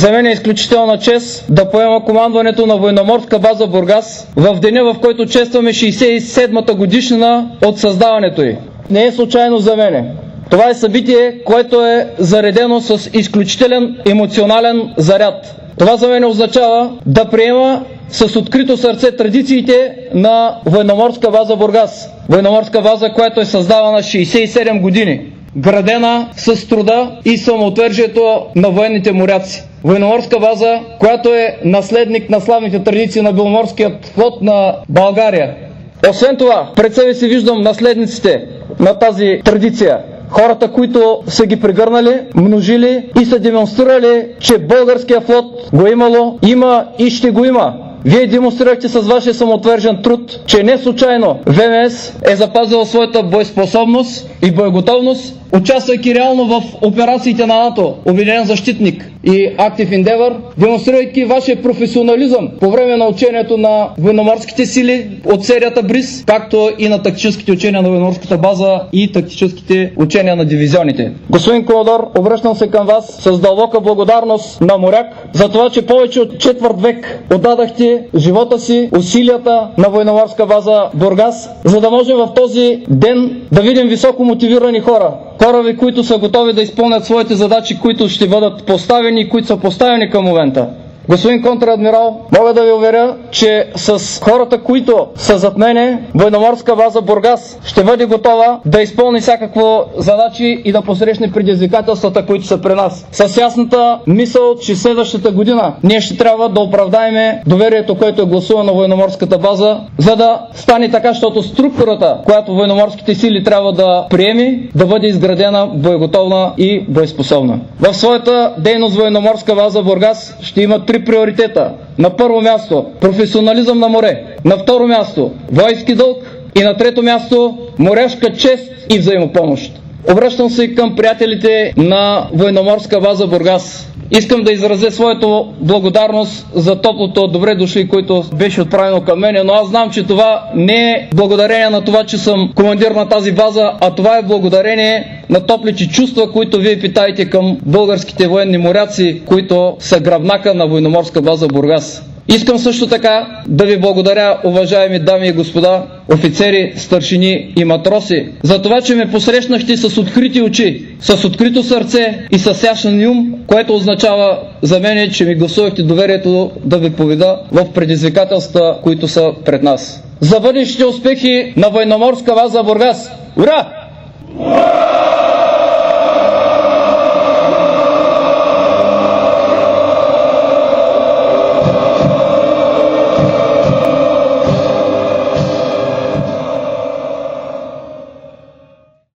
За мен е изключителна чест да поема командването на военноморска база Бургас в деня, в който честваме 67-та годишнина от създаването й. Не е случайно за мене. Това е събитие, което е заредено с изключителен емоционален заряд. Това за мен означава да приема с открито сърце традициите на военноморска база Бургас. Военноморска база, която е създавана 67 години. Градена с труда и самоотвержието на военните моряци. Военноморска база, която е наследник на славните традиции на Беломорският флот на България. Освен това, пред себе си виждам наследниците на тази традиция. Хората, които са ги прегърнали, множили и са демонстрирали, че българския флот го имало, има и ще го има. Вие демонстрирахте с вашия самоотвержен труд, че не случайно ВМС е запазила своята боеспособност и боеготовност, участвайки реално в операциите на НАТО, Обединен защитник и Active Endeavour, демонстрирайки вашия професионализъм по време на учението на военноморските сили от серията БРИЗ, както и на тактическите учения на военноморската база и тактическите учения на дивизионите. Господин командор, обръщам се към вас с дълбока благодарност на моряк за това, че повече от четвърт век отдадахте живота си, усилията на военноморска база Бургас, за да можем в този ден да видим високо мотивирани хора, които са готови да изпълнят своите задачи, които ще бъдат поставени и които са поставени към момента. Господин контрадмирал, мога да ви уверя, че с хората, които са зад мене, военноморска база Бургас ще бъде готова да изпълни всякакво задачи и да посрещне предизвикателствата, които са при нас. С ясната мисъл, че следващата година ние ще трябва да оправдаем доверието, което е гласувано на военноморската база, за да стане така, защото структурата, която военноморските сили трябва да приеми, да бъде изградена, боеготовна и боеспособна. В своята дейност военноморска база Бургас ще има 3 приоритета. На първо място професионализъм на море, на второ място войски дълг и на трето място моряшка чест и взаимопомощ. Обръщам се към приятелите на военноморска база Бургас. Искам да изразя своето благодарност за топлото добре дошли, което беше отправено към мене, но аз знам, че това не е благодарение на това, че съм командир на тази база, а това е благодарение на топлите чувства, които вие питаете към българските военни моряци, които са гръбнака на военноморска база Бургас. Искам също така да ви благодаря, уважаеми дами и господа, офицери, старшини и матроси, за това, че ме посрещнахте с открити очи, с открито сърце и с ясен ум, което означава за мен, че ми гласувахте доверието да ви поведа в предизвикателства, които са пред нас. За бъдещите успехи на военноморска база Бургас! Ура!